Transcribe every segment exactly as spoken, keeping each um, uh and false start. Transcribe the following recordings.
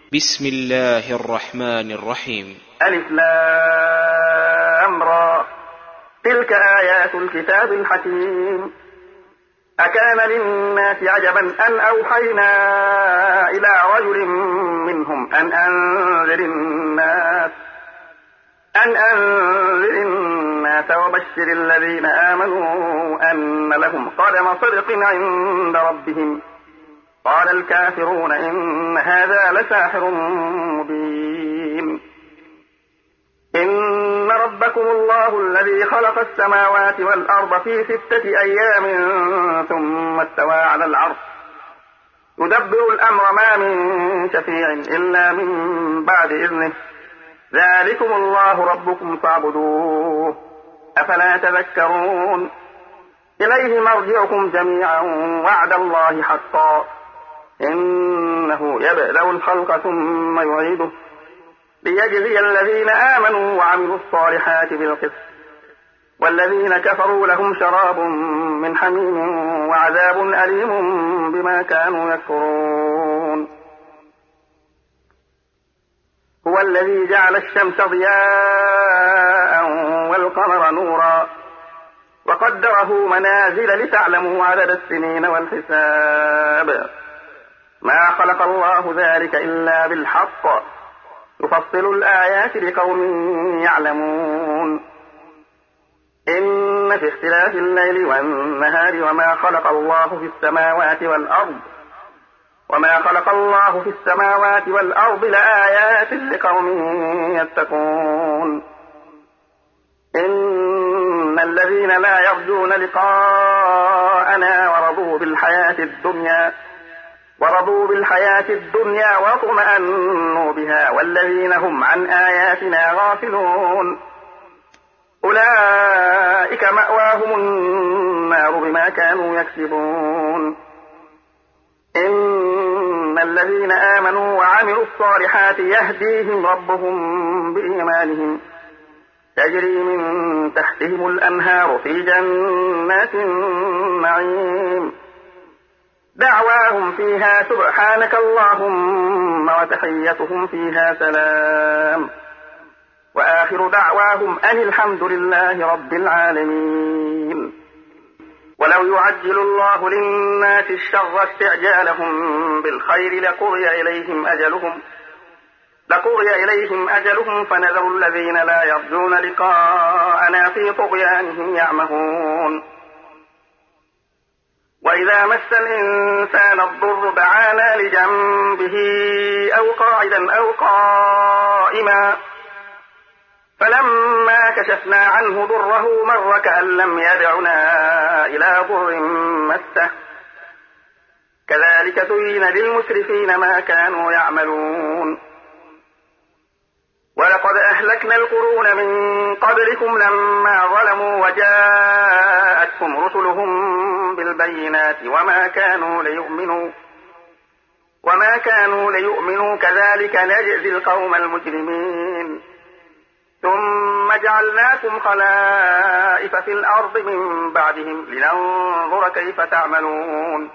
بسم الله الرحمن الرحيم. ألف لام را، تلك آيات الكتاب الحكيم. أكان للناس عجبا أن أوحينا إلى رجل منهم أن أنذر الناس أن أنذر الناس وبشر الذين آمنوا أن لهم قدم صدق عند ربهم. قال الكافرون إن هذا لساحر مبين. إن ربكم الله الذي خلق السماوات والأرض في ستة أيام ثم استوى على العرش يدبر الأمر ما من شفيع إلا من بعد إذنه. ذلكم الله ربكم فاعبدوه أفلا تذكرون. إليه مرجعكم جميعا وعد الله حقا إنه يبدأ الخلق ثم يعيده ليجزي الذين آمنوا وعملوا الصالحات بالقسط والذين كفروا لهم شراب من حميم وعذاب أليم بما كانوا يكفرون. هو الذي جعل الشمس ضياء والقمر نورا وقدره منازل لتعلموا عدد السنين والحساب. ما خلق الله ذلك إلا بالحق يفصل الآيات لقوم يعلمون. إن في اختلاف الليل والنهار وما خلق الله في السماوات والأرض وما خلق الله في السماوات والأرض لآيات لقوم يتقون. إن الذين لا يرجون لقاءنا ورضوا بالحياة الدنيا ورضوا بالحياة الدنيا واطمأنوا بها والذين هم عن آياتنا غافلون أولئك مأواهم النار بما كانوا يكسبون. إن الذين آمنوا وعملوا الصالحات يهديهم ربهم بإيمانهم تجري من تحتهم الأنهار في جنات النعيم دعواهم فيها سبحانك اللهم وتحيتهم فيها سلام وآخر دعواهم أن الحمد لله رب العالمين. ولو يعجل الله للناس الشر استعجالهم بالخير لقضي إليهم أجلهم لقضي إليهم أجلهم فنذر الذين لا يرجون لقاءنا في طغيانهم يعمهون. وإذا مس الإنسان الضر دعانا لجنبه أو قاعدا أو قائما فلما كشفنا عنه ضره مر كأن لم يدعنا إلى ضر مسه كذلك زين للمسرفين ما كانوا يعملون. ولقد أهلكنا القرون من قبلكم لما ظلموا وجاءتهم رسلهم بالبينات وما كانوا ليؤمنوا وما كانوا ليؤمنوا كذلك نجزي القوم المجرمين. ثم جعلناكم خلائف في الأرض من بعدهم لننظر كيف تعملون.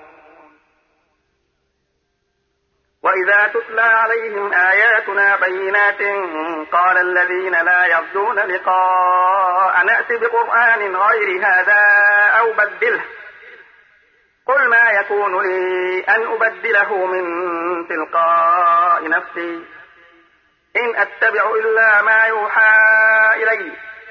وإذا تتلى عليهم آياتنا بينات قال الذين لا يرجون لقاء نأت بقرآن غير هذا أو بدله قل ما يكون لي أن أبدله من تلقاء نفسي إن أتبع إلا ما يوحى إلي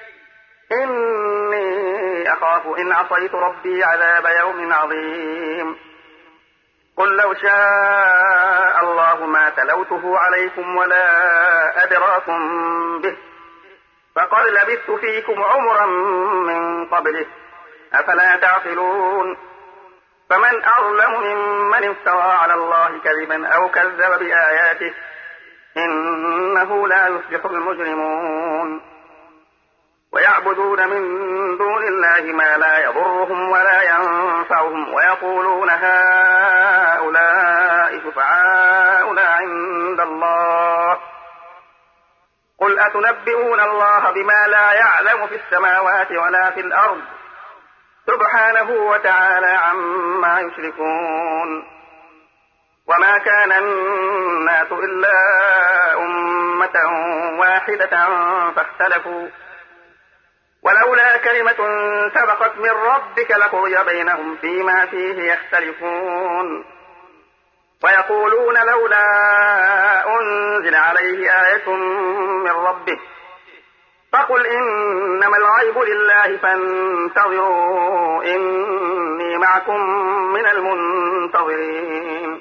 إني أخاف إن عصيت ربي عذاب يوم عظيم. قل لو شاء الله ما تلوته عليكم ولا أدراكم به فقد لبثت فيكم عمرا من قبله أفلا تعقلون. فمن أظلم ممن افترى على الله كذبا أو كذب بآياته إنه لا يفلح المجرمون. ويعبدون من دون الله ما لا يضرهم ولا ينفعهم ويقولون هؤلاء شفعاؤنا عند الله قل أتنبئون الله بما لا يعلم في السماوات ولا في الأرض سبحانه وتعالى عما يشركون. وما كان الناس إلا أمة واحدة فاختلفوا ولولا كلمة سبقت من ربك لقضي بينهم فيما فيه يختلفون ويقولون لولا أنزل عليه آية من ربه فقل إنما الغيب لله فانتظروا إني معكم من المنتظرين.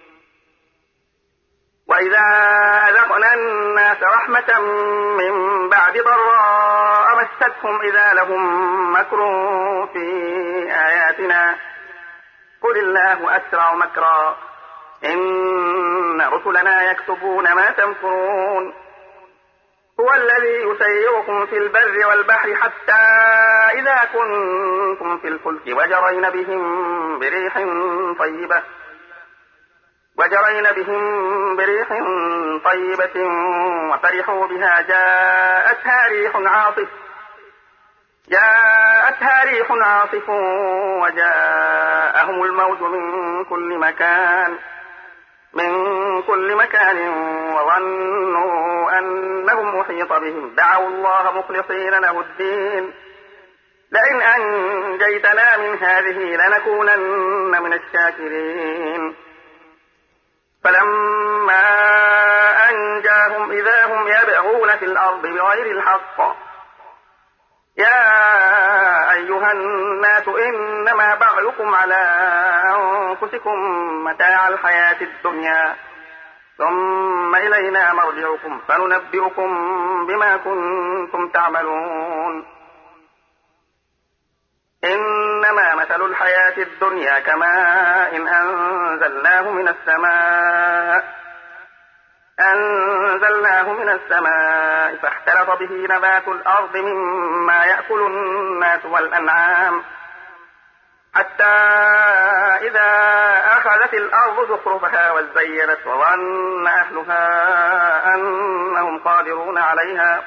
وإذا أذقنا الناس رحمة من بعد ضراء مستهم إذا لهم مكر في آياتنا قل الله أسرع مكرا إن رسلنا يكتبون ما تمكرون. هو الذي يسيركم في البر والبحر حتى إذا كنتم في الفلك وجرين بهم بريح طيبة وجرين بهم بريح طيبة وفرحوا بها جاءتها ريح عاصف جاءتها ريح عاصف وجاءهم الموج من كل مكان من كل مكان وظنوا أنهم محيط بهم دعوا الله مخلصين له الدين لئن أنجيتنا من هذه لنكونن من الشاكرين. فلما أنجاهم إذا هم يبغون في الأرض بغير الحق يا أيها الناس إنما بغيكم على أنفسكم متاع الحياة الدنيا ثم إلينا مرجعكم فننبئكم بما كنتم تعملون. إنما مثل الحياة الدنيا كماء إن أنزلناه من السماء أنزلناه من السماء فاختلط به نبات الأرض مما يأكل الناس والأنعام حتى إذا أخذت الأرض زخرفها وزينت وظن أهلها أنهم قادرون عليها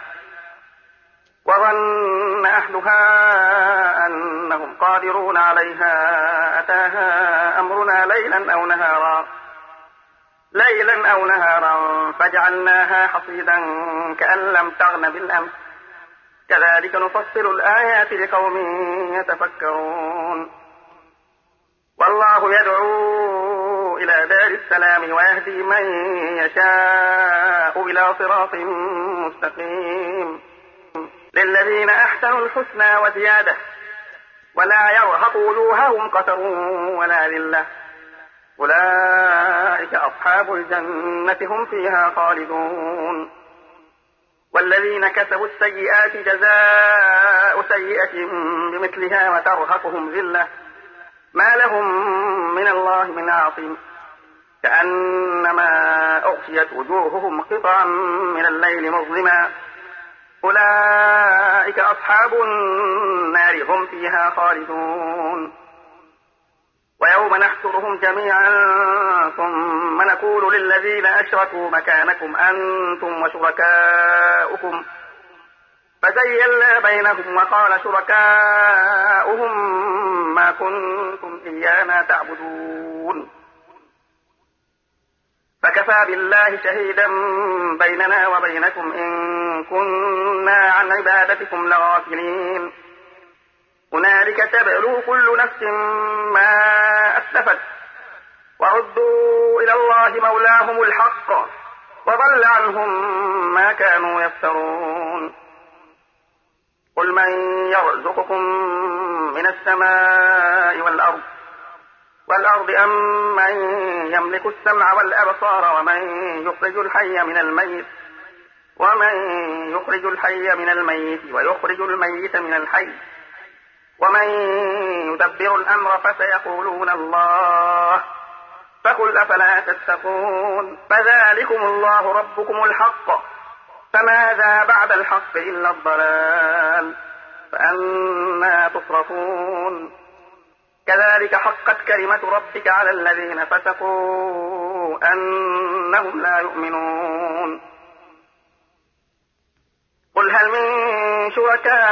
وظن أهلها أنهم قادرون عليها أتاها أمرنا ليلا أو نهارا ليلا أو نهارا فجعلناها حصيدا كأن لم تغن بالأمس كذلك نفصل الآيات لقوم يتفكرون. والله يدعو إلى دار السلام ويهدي من يشاء إلى صراط مستقيم. للذين أحسنوا الحسنى وزيادة ولا يرهق وجوههم قتر ولا ذلة أولئك أصحاب الجنة هم فيها خالدون. والذين كسبوا السيئات جزاء سيئة بمثلها وترهقهم ذلة ما لهم من الله من عاصم كأنما أغشيت وجوههم قطعا من الليل مظلما أولئك أصحاب النار هم فيها خالدون. ويوم نحشرهم جميعا ثم نقول للذين أشركوا مكانكم أنتم وشركاؤكم فزيلنا بينهم وقال شركاؤهم ما كنتم إيانا تعبدون فكفى بالله شهيدا بيننا وبينكم إن كنا عن عبادتكم لغافلين. هنالك تبلو كل نفس ما أسلفت وردوا إلى الله مولاهم الحق وضل عنهم ما كانوا يفترون. قل من يرزقكم من السماء والأرض والأرض أم من يملك السمع والأبصار ومن يخرج الحي من الميت ومن يخرج الحي من الميت ويخرج الميت من الحي ومن يدبر الأمر فسيقولون الله فقل أفلا تتقون. فذلكم الله ربكم الحق فماذا بعد الحق إلا الضلال فأنى تصرفون. كذلك حقت كلمة ربك على الذين فسقوا أنهم لا يؤمنون. قل هل من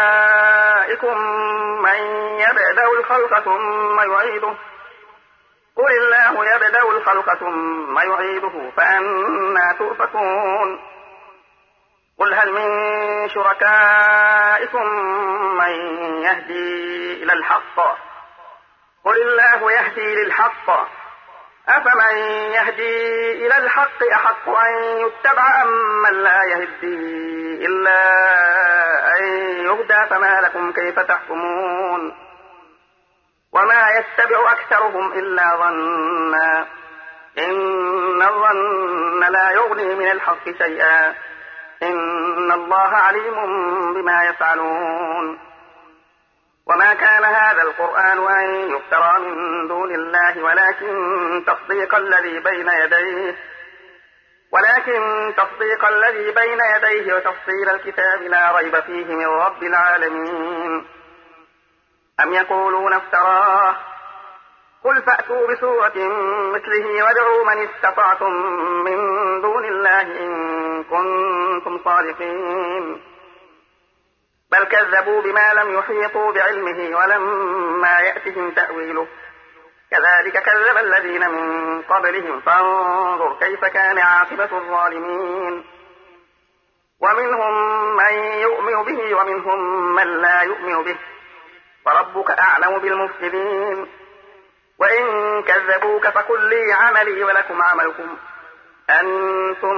شركائكم من يبدأ الخلق ثم يعيده قل الله يبدأ الخلق ثم يعيده فأنى تؤفكون قل هل من شركائكم من يهدي إلى الحق قل الله يهدي للحق أفمن يهدي إلى الحق أحق أن يتبع أم من لا يهدي إلا أن يهدى فما لكم كيف تحكمون وما يتبع أكثرهم إلا ظنا إن الظن لا يغني من الحق شيئا إن الله عليم بما يفعلون وما كان هذا القرآن أن يفترى من دون الله ولكن تصديق الذي بين يديه ولكن تصديق الذي بين يديه وتفصيل الكتاب لا ريب فيه من رب العالمين أم يقولون افتراه قل فأتوا بسورة مثله وادعوا من استطعتم من دون الله إن كنتم صادقين بل كذبوا بما لم يحيطوا بعلمه ولما يأتهم تأويله كذلك كذب الذين من قبلهم فانظر كيف كان عاقبة الظالمين ومنهم من يؤمن به ومنهم من لا يؤمن به وربك أعلم بالمفسدين وإن كذبوك فقل لي عملي ولكم عملكم أنتم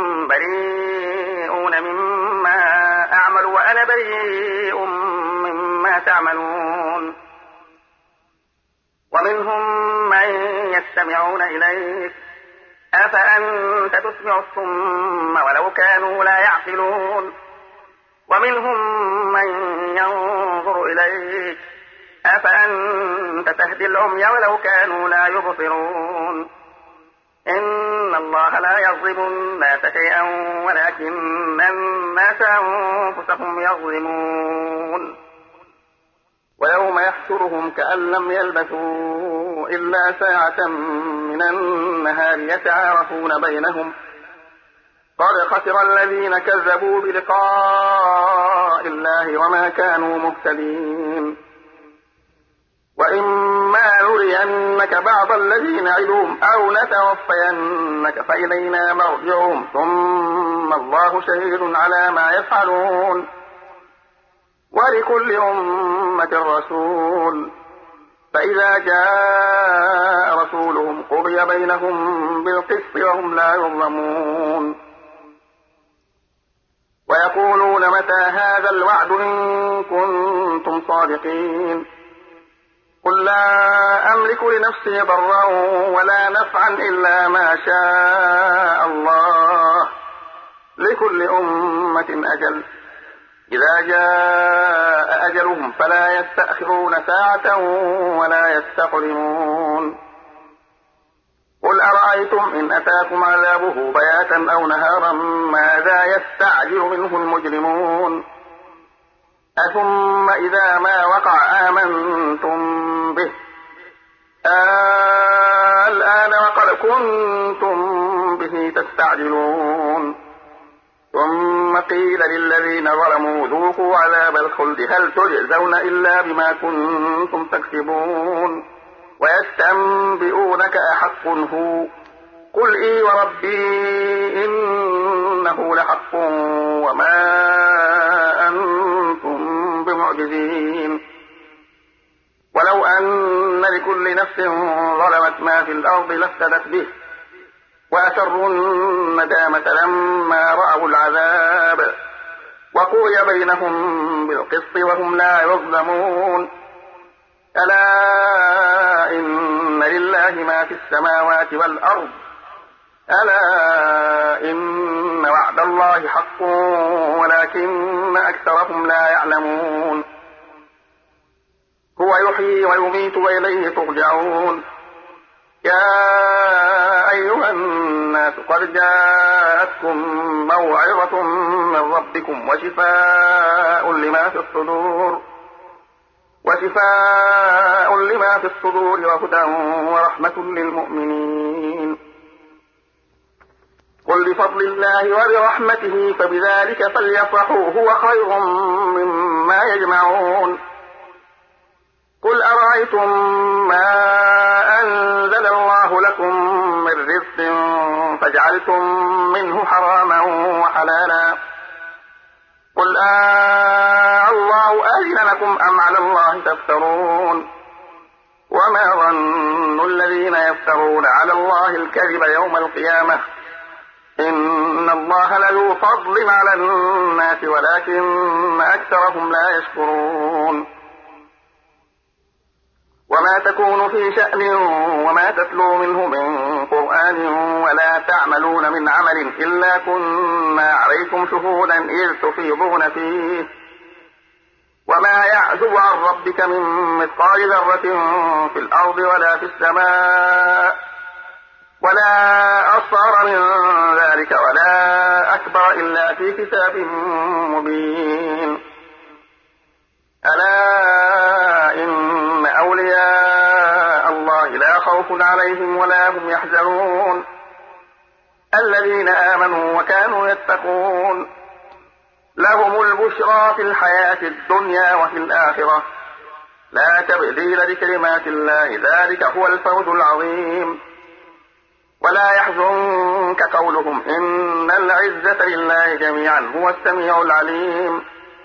بريئون مما أعمل وأنا بريء مما تعملون ومنهم من يستمعون إليك أفأنت تسمع الصم ولو كانوا لا يعقلون ومنهم من ينظر إليك أفأنت تهدي العمي ولو كانوا لا يبصرون إن الله لا يظلم الناس شيئا ولكن الناس أنفسهم يظلمون ويوم يحشرهم كأن لم يلبثوا إلا ساعة من النهار يتعارفون بينهم قد خسر الذين كذبوا بلقاء الله وما كانوا مهتدين وإما نرينك بعض الذي نعدهم أو نتوفينك فإلينا مرجعهم ثم الله شهيد على ما يفعلون ولكل أمة رسول فإذا جاء رسولهم قضي بينهم بالقسط وهم لا يظلمون ويقولون متى هذا الوعد إن كنتم صادقين قل لا أملك لنفسي ضرا ولا نفعا إلا ما شاء الله لكل أمة أجل إذا جاء أجلهم فلا يستأخرون ساعة ولا يستقدمون قل أرأيتم إن أتاكم عذابه بياتا أو نهارا ماذا يستعجل منه المجرمون أثم إذا ما وقع آمنتم به الآن وقد كنتم به تستعجلون ثم قيل للذين ظلموا ذوقوا عذاب الخلد هل تجزون إلا بما كنتم تكسبون ويستنبئونك أحق هو قل إي وربي إنه لحق وما أنتم بمعجزين ولو أن لكل نفس ظلمت ما في الأرض لافتدت به وأسروا الندامة لما رأوا العذاب وقضي بينهم بالقسط وهم لا يظلمون ألا إن لله ما في السماوات والأرض ألا إن وعد الله حق ولكن أكثرهم لا يعلمون هو يحيي ويميت وإليه ترجعون يا أيها الناس قد جاءتكم موعظة من ربكم وشفاء لما في الصدور وشفاء لما في الصدور وهدى ورحمة للمؤمنين قل بفضل الله وبرحمته فبذلك فليفرحوا هو خير مما يجمعون قل أرأيتم ما أنزل جعلتم منه حراما وحلالا قل آه الله أذن لكم أم على الله تفترون وما ظن الذين يفترون على الله الكذب يوم القيامة إن الله لذو فضل على الناس ولكن أكثرهم لا يشكرون وما تكون في شأن وما تتلو منه من قرآن ولا تعملون من عمل إلا كنا عليكم شهودا إذ تفيضون فيه وما يعزب عن ربك من مثقال ذرة في الأرض ولا في السماء ولا أصغر من ذلك ولا أكبر إلا في كتاب مبين ألا إن أولياء الله لا خوف عليهم ولا هم يحزنون الذين آمنوا وكانوا يتقون لهم البشرى في الحياة الدنيا وفي الآخرة لا تبديل لكلمات الله ذلك هو الفوز العظيم ولا يحزنك قولهم إن العزة لله جميعا هو السميع العليم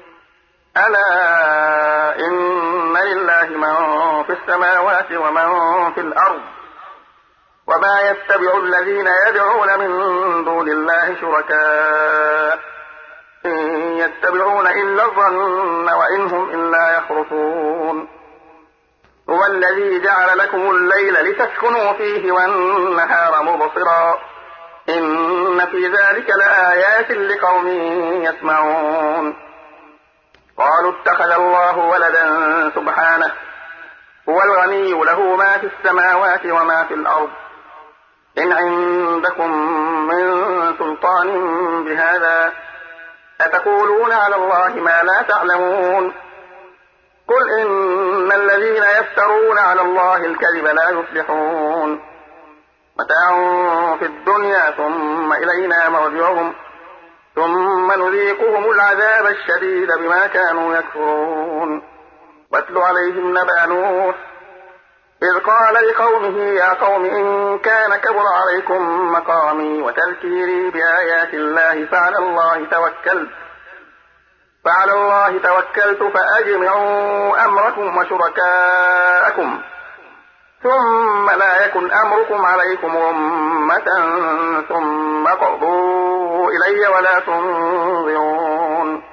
ألا إن لله من في السماوات ومن في الأرض وما يتبع الذين يدعون من دون الله شركاء إن يتبعون إلا الظن وإن هم إلا يخرصون هو الذي جعل لكم الليل لتسكنوا فيه والنهار مبصرا إن في ذلك لآيات لقوم يسمعون قالوا اتخذ الله ولدا سبحانه هو الغني له ما في السماوات وما في الأرض إن عندكم من سلطان بهذا أتقولون على الله ما لا تعلمون قل إن الذين يفترون على الله الكذب لا يفلحون متاع في الدنيا ثم إلينا مرجعهم ثم نذيقهم العذاب الشديد بما كانوا يكفرون واتل عليهم نبأ نوح إذ قال لقومه يا قوم إن كان كبر عليكم مقامي وتذكيري بآيات الله فعلى الله توكلت فعلى الله توكلت فأجمعوا أمركم وشركاءكم ثم لا يكن أمركم عليكم غمة ثم قضوا إلي ولا تنظرون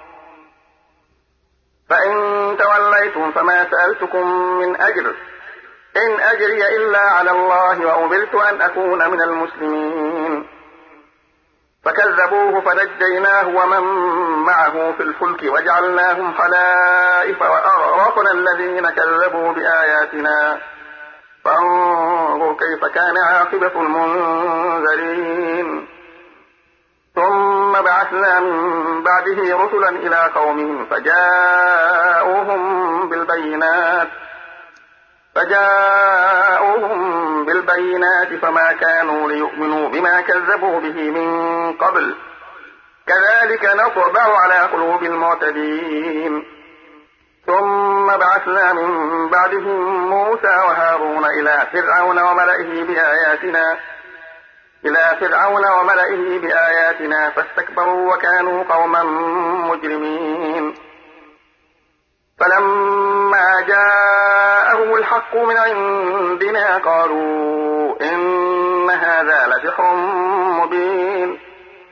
فإن توليتم فما سألتكم من أجر إن أجري إلا على الله وأمرت أن أكون من المسلمين فكذبوه فنجيناه ومن معه في الفلك وجعلناهم خلائف وأغرقنا الذين كذبوا بآياتنا فانظر كيف كان عاقبة المنذرين ثم بعثنا من بعده رسلا إلى قومهم فجاءوهم بالبينات فجاءوهم بالبينات فما كانوا ليؤمنوا بما كذبوا به من قبل كذلك نطبع على قلوب المعتدين ثم بعثنا من بعدهم موسى وهارون إلى فرعون وملئه بآياتنا إلى فرعون وملئه بآياتنا فاستكبروا وكانوا قوما مجرمين فلما جاءهم الحق من عندنا قالوا إن هذا لسحر مبين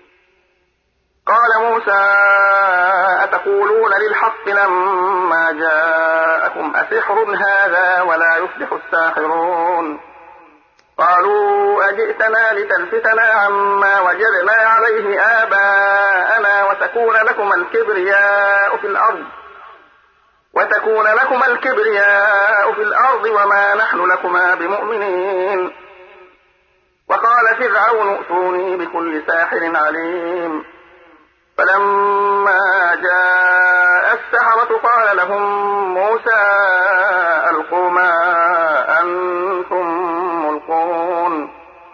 قال موسى أتقولون للحق لما جاءكم أسحر هذا ولا يفلح الساحرون قالوا أجئتنا لتلفتنا عما وجدنا عليه آباءنا وتكون لكم الكبرياء في الأرض وتكون لكما الكبرياء في الأرض وما نحن لكما بمؤمنين وقال فرعون ائتوني بكل ساحر عليم فلما جاء السحرة قال لهم موسى ألقوا ما أنتم ملقون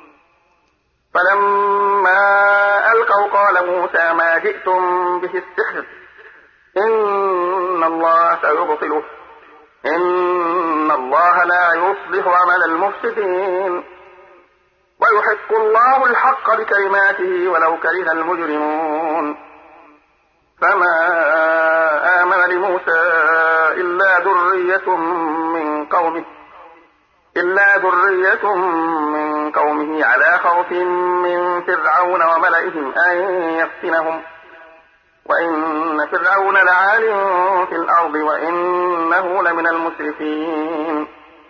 فلما ألقوا قال موسى ما جئتم به السحر إن الله سيبطله إن الله لا يصلح عمل المفسدين ويحق الله الحق بكلماته ولو كره المجرمون فما آمن لموسى إلا ذرية من قومه إلا ذرية من قومه على خوف من فرعون وملئهم أن يفتنهم وإن فرعون لعال في الأرض وإنه لمن المسرفين.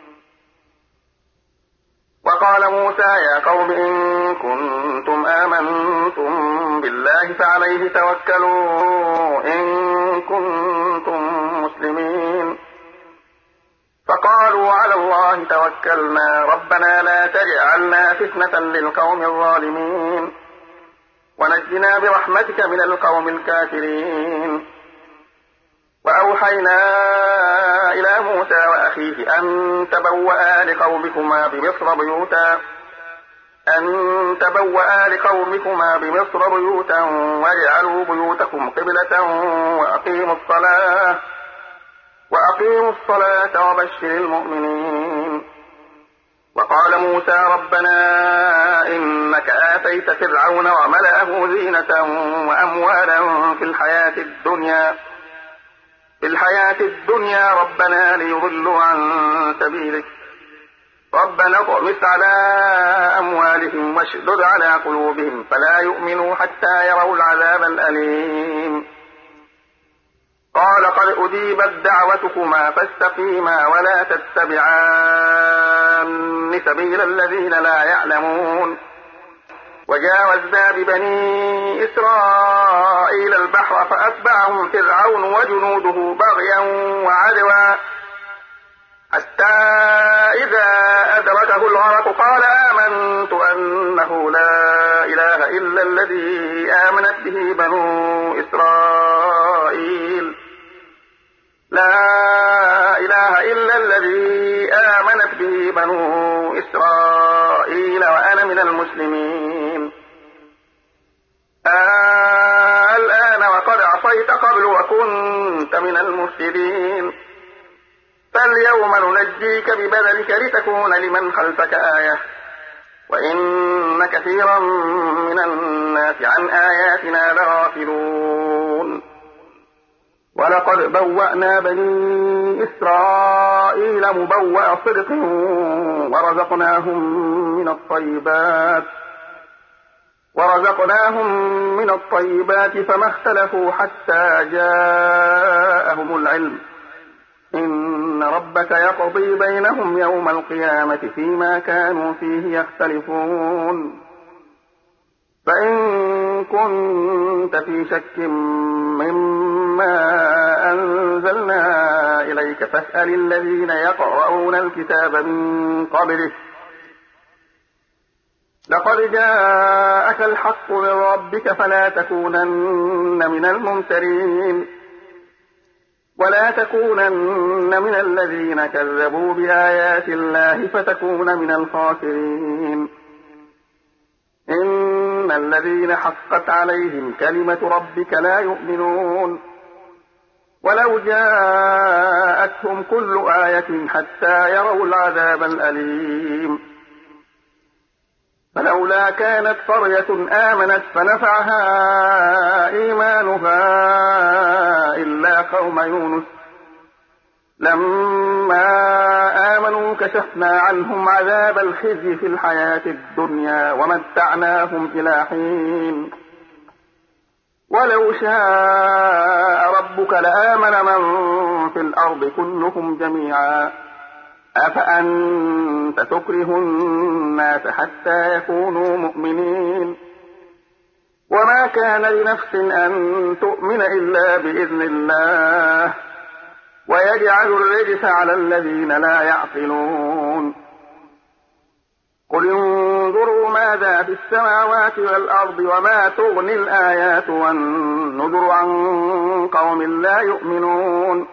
وقال موسى يا قوم إن كنتم آمنتم بالله فعليه توكلوا إن كنتم مسلمين. فقالوا على الله توكلنا ربنا لا تجعلنا فتنة للقوم الظالمين ونجنا برحمتك من القوم الكافرين. وأوحينا إلى موسى وأخيه أن تبوأ لقومكما بمصر بيوتا أن تبوأ لقومكما بمصر بيوتا واجعلوا بيوتكم قبلة وأقيموا الصلاة وأقيموا الصلاة وبشر المؤمنين. وقال موسى ربنا إنك آتيت فرعون وملأه زينة وأموالا في الحياة الدنيا في الحياة الدنيا ربنا ليضلوا عن سبيلك ربنا اطمس على أموالهم واشدد على قلوبهم فلا يؤمنوا حتى يروا العذاب الأليم. قال قد أجيبت دعوتكما فاستقيما ولا تتبعان سبيل الذين لا يعلمون. وجاوزنا ببني إسرائيل البحر فأتبعهم فرعون وجنوده بغيا وعدوا حتى إذا أدركه الغرق قال آمنت أنه لا إله إلا الذي آمنت به بنو إسرائيل لا إله إلا الذي آمنت به بنو إسرائيل وأنا من المسلمين. آه الآن وقد عصيت قبل وكنت من المفسدين فاليوم ننجيك ببدنك لتكون لمن خلفك آية وإن كثيرا من الناس عن آياتنا لغافلون. ولقد بوأنا بني إسرائيل مبوأ صدق ورزقناهم من الطيبات ورزقناهم من الطيبات فما اختلفوا حتى جاءهم العلم إن ربك يقضي بينهم يوم القيامة فيما كانوا فيه يختلفون. فإن كنت في شك مما أنزلنا إليك فاسأل الذين يقرؤون الكتاب من قبله لقد جاءك الحق من ربك فلا تكونن من الممترين ولا تكونن من الذين كذبوا بآيات الله فتكون من الخاسرين. إن الذين حقت عليهم كلمة ربك لا يؤمنون ولو جاءتهم كل آية حتى يروا العذاب الأليم. فلولا كانت قرية آمنت فنفعها إيمانها إلا قوم يونس لما آمنوا كشفنا عنهم عذاب الخزي في الحياة الدنيا ومتعناهم إلى حين. ولو شاء ربك لآمن من في الأرض كلهم جميعا أفأنت تكره الناس حتى يكونوا مؤمنين وما كان لنفس أن تؤمن إلا بإذن الله ويجعل الرجس على الذين لا يعقلون. قل انظروا ماذا في السماوات والأرض وما تغني الآيات والنذر عن قوم لا يؤمنون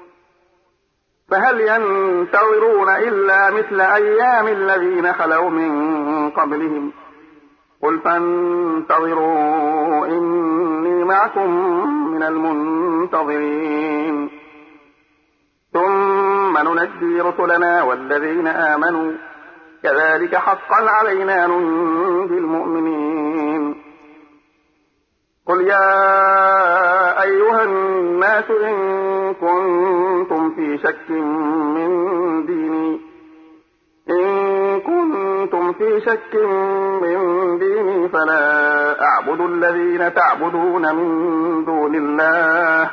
فهل ينتظرون إلا مثل أيام الذين خلوا من قبلهم قل فانتظروا إني معكم من المنتظرين ثم ننجي رسلنا والذين آمنوا كذلك حقا علينا ننجي المؤمنين. قل يا أيها الناس إن كنتم في شك من ديني إن كنتم في شك من ديني فلا أعبد الذين تعبدون من دون الله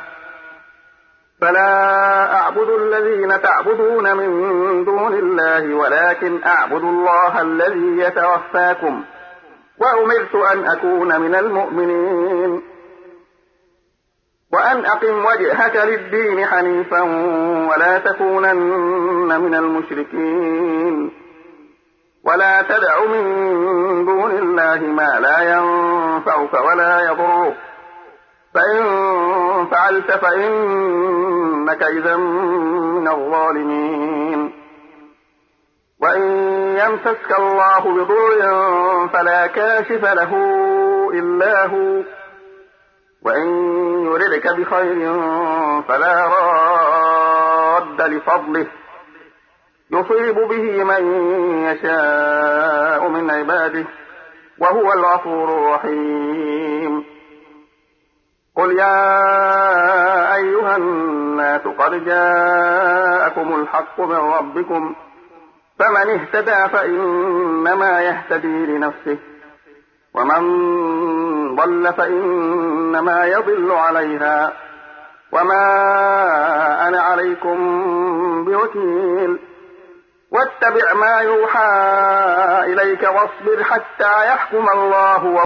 فلا أعبد الذين تعبدون من دون الله ولكن أعبد الله الذي يتوفاكم وأمرت أن أكون من المؤمنين. وأن أقم وجهك للدين حنيفا ولا تكونن من المشركين ولا تدع من دون الله ما لا ينفعك ولا يضرك فإن فعلت فإنك إذا من الظالمين. وإن يمسسك الله بضر فلا كاشف له إلا هو وإن يردك بخير فلا راد لفضله يصيب به من يشاء من عباده وهو الغفور الرحيم. قل يا أيها الناس قد جاءكم الحق من ربكم فمن اهتدى فإنما يهتدي لنفسه ومن ضل فإنما يضل عليها وما أنا عليكم بوكيل. واتبع ما يوحى إليك واصبر حتى يحكم الله